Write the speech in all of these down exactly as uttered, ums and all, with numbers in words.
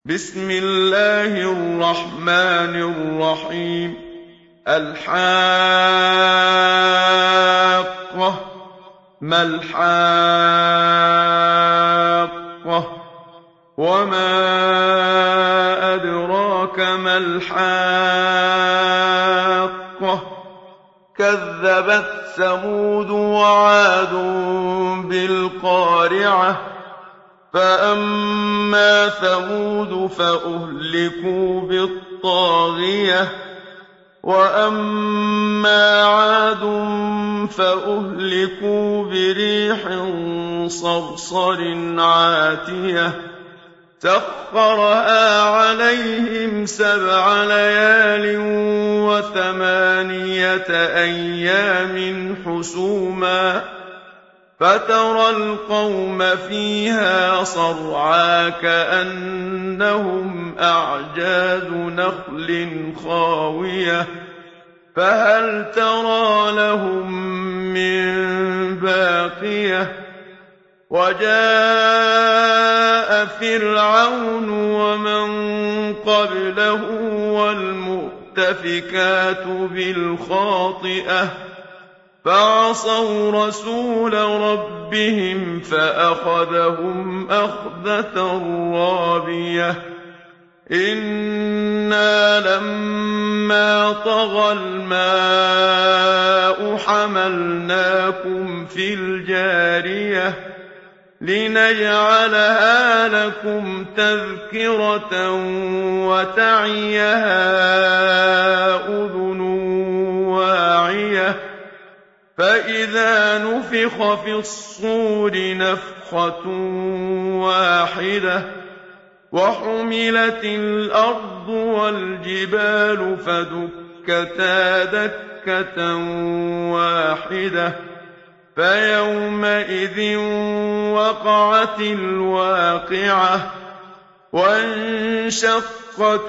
بسم الله الرحمن الرحيم. الحاقة. ما الحاقة؟ وما أدراك ما الحاقة؟ كذبت ثمود وعاد بالقارعة. فأما ثمود فأهلكوا بالطاغية، وأما عاد فأهلكوا بريح صرصر عاتية سخرها عليهم سبع ليال وثمانية أيام حسوما، فترى القوم فيها صرعى كأنهم أعجاز نخل خاوية، فهل ترى لهم من باقية؟ وجاء فرعون ومن قبله والمؤتفكات بالخاطئة فعصوا رسول ربهم فأخذهم أخذة رابية. إنا لما طغى الماء حملناكم في الجارية لنجعلها لكم تذكرة وتعيها أذن واعية. فإذا نفخ في الصور نفخة واحدة وحملت الأرض والجبال فدكتا دكة واحدة فيومئذ وقعت الواقعة. وانشقت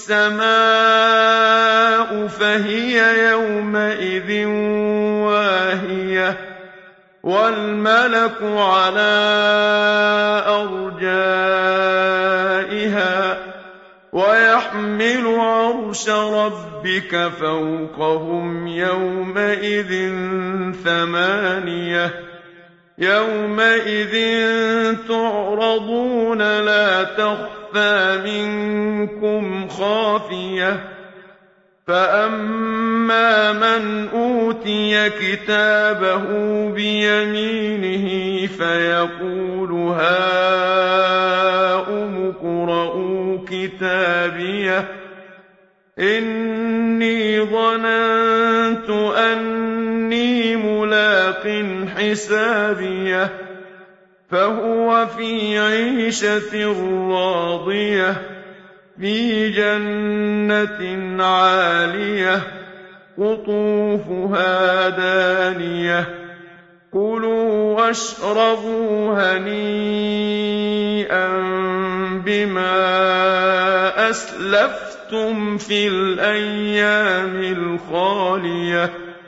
السماء فهي يومئذ واهية، والملك على أرجائها ويحمل عرش ربك فوقهم يومئذ ثمانية. يومئذ تعرضون لا تخفى منكم خافية. فأما من أوتي كتابه بيمينه فيقول هاؤم اقرءوا كتابيه إني ظننت أني ملاق حسابيه. فهو في عيشة راضية في جنة عالية قطوفها دانية. كلوا واشربوا هنيئا بما أسلفتم في الأيام الخالية.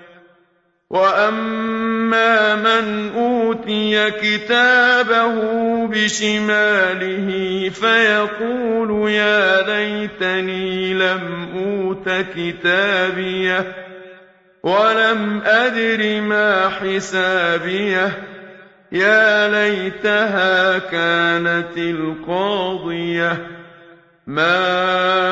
وأما من أوتي كتابه بشماله فيقول يا ليتني لم أوت كتابيه ولم أدر ما حسابيه. يا ليتها كانت القاضية. ما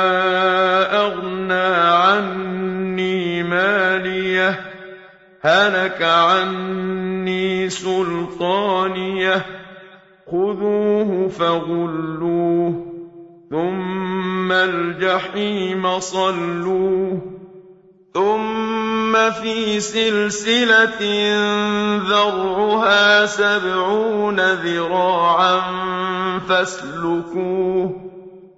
أغنى عني ماليه هلك عني سلطانيه. خذوه فغلوه ثم الجحيم صلوه ثم في سلسلة ذرعها سبعون ذراعا فاسلكوه.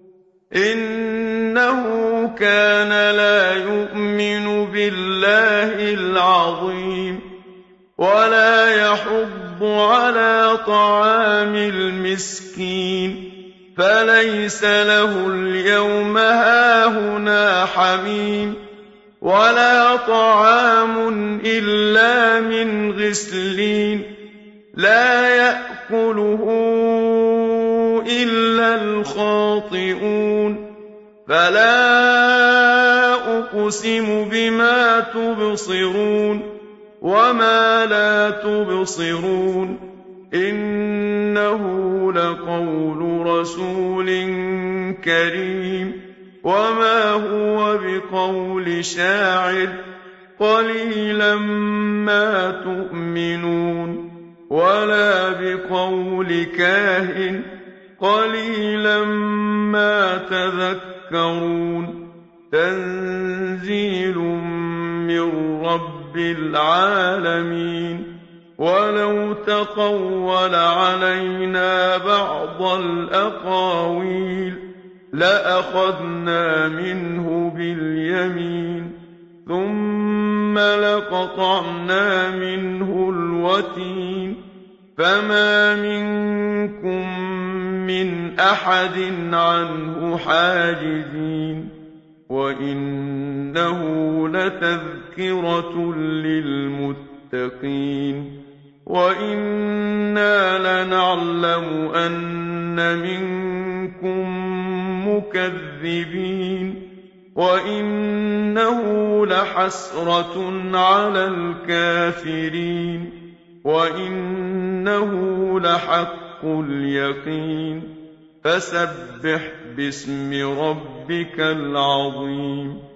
إنه كان لا يؤمن بالله العظيم ولا يحض على طعام المسكين فليس له اليوم هاهنا حميم ولا طعام إلا من غسلين لا يأكله إلا الخاطئون. خَاطِئُونَ فَلَا أُقْسِمُ بِمَا تُبْصِرُونَ وَمَا لَا تُبْصِرُونَ إِنَّهُ لَقَوْلُ رَسُولٍ كَرِيمٍ وَمَا هُوَ بِقَوْلِ شَاعِرٍ قَلِيلًا مَّا تُؤْمِنُونَ وَلَا بِقَوْلِ كَاهِنٍ قَلِيلًا مَّا تَذَكَّرُونَ تَنزِيلٌ مِّن رَّبِّ الْعَالَمِينَ وَلَوْ تَقَوَّلَ عَلَيْنَا بَعْضَ الْأَقَاوِيلِ لَأَخَذْنَا مِنْهُ بِالْيَمِينِ ثُمَّ لَقَطَعْنَا مِنْهُ الْوَتِينَ فَمَا مِنكُم مِّنْ أَحَدٍ عَنْهُ حَاجِزِينَ وَإِنَّهُ لَتَذْكِرَةٌ لِّلْمُتَّقِينَ وَإِنَّا لَنَعْلَمُ أَنَّ مِنكُم مُّكَذِّبِينَ وَإِنَّهُ لَحَسْرَةٌ عَلَى الْكَافِرِينَ وَإِنَّهُ لَحَقُّ الْيَقِينِ فَسَبِّحْ بِاسْمِ رَبِّكَ الْعَظِيمِ